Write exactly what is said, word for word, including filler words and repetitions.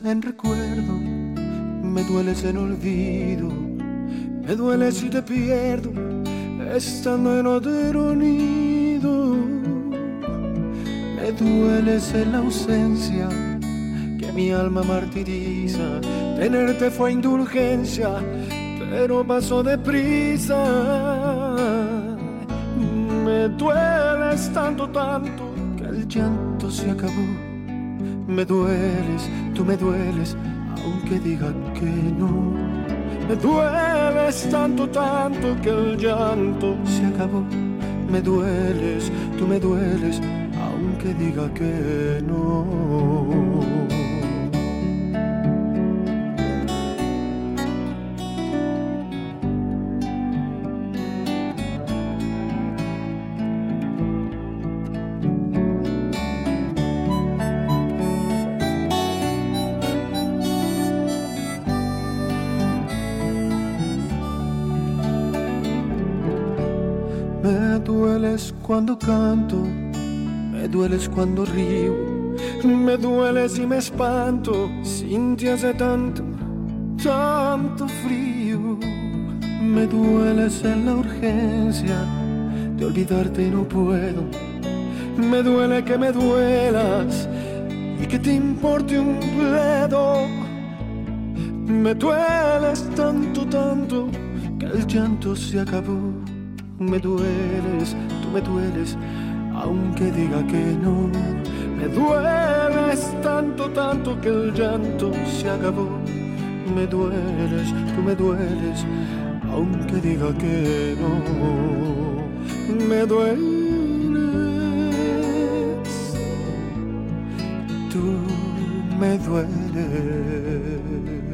en recuerdo, me dueles en olvido, me dueles si te pierdo, estando en otro nido. Me dueles en la ausencia que mi alma martiriza, tenerte fue indulgencia, pero pasó deprisa. Me dueles tanto, tanto, que el llanto se acabó. Me dueles, tú me dueles, aunque diga que no. Me dueles tanto, tanto, que el llanto se acabó. Me dueles, tú me dueles, aunque diga que no. Me dueles cuando canto, me dueles cuando río, me dueles y me espanto, sin ti hace tanto, tanto frío. Me dueles en la urgencia de olvidarte y no puedo. Me duele que me duelas y que te importe un bledo. Me dueles tanto, tanto, que el llanto se acabó. Me dueles, tú me dueles, aunque diga que no. Me dueles tanto, tanto, que el llanto se acabó. Me dueles, tú me dueles, aunque diga que no. Me dueles, tú me dueles.